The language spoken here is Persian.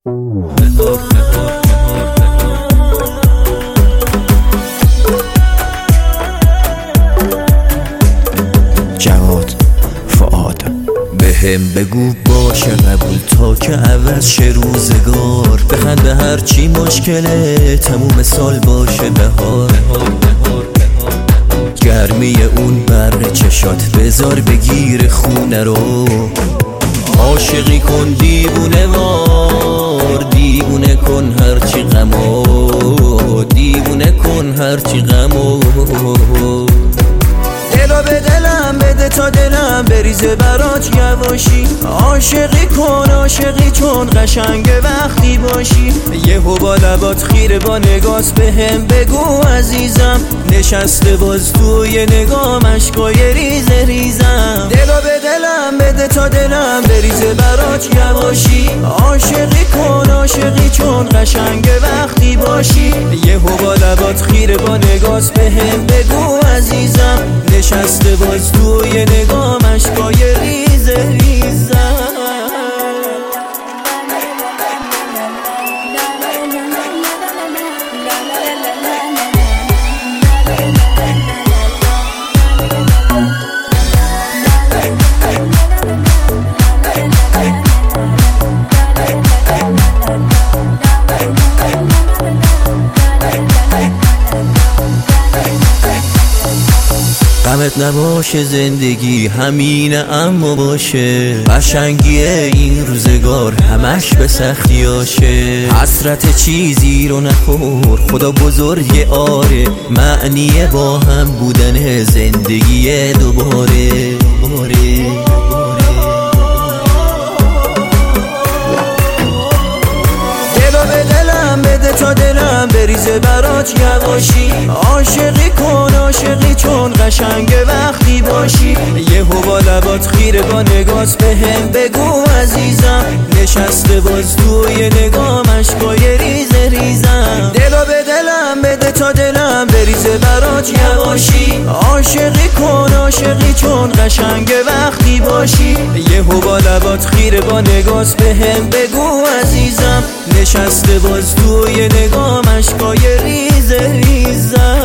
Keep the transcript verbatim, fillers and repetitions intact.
جواد فؤاد بهم بگو باشه قبول تا که عوض شه روزگار، بخنده هرچی مشکله تموم سال باشه بهار. گرمی اون برق چشات بذار بگیر خونه رو، عاشقی کن دیوونه وار، دیوونه کن هرچی غمو، دیوونه کن هرچی غمو. دلو به دلم بده تا دلم بریزه برات یواشی، عاشقی کن عاشقی چون قشنگ وقتی باشی. یهو با لبات خیره با نگاست بهم بگو عزیزم، نشسته باز توی نگام عشقای ریزه ریزم. دلو به دلم بده تا دلم بریزه برات یواشی، عاشقی کن عاشقی چون قشنگ وقتی باشی. یهو با لبات خیره با نگاست بهم بگو عزیزم، نشسته باز توی نگام عشقای ریزه ریزم. غمت نباشه زندگی همینه اما باشه، قشنگی این روزگار همش به سختیاشه. حسرت چیزی رو نخور خدا بزرگ آره، معنی با هم بودن زندگی دوباره دوباره. بده تا دلم بریزه برات یواشی، عاشقی کن عاشقی چون قشنگ وقتی باشی. یهو با لبات خیره با نگاست بهم بگو عزیزم، نشسته باز توی نگام عشقای ریزه ریزم. دلو به دلم بده تا دلم بریزه برات یواشی، عاشقی کن عاشقی چون قشنگ وقتی باشی. یهو با لبات خیره با نگاست بهم بگو عزیزم، نشسته باز توی نگام عشقای ریزه ریزم.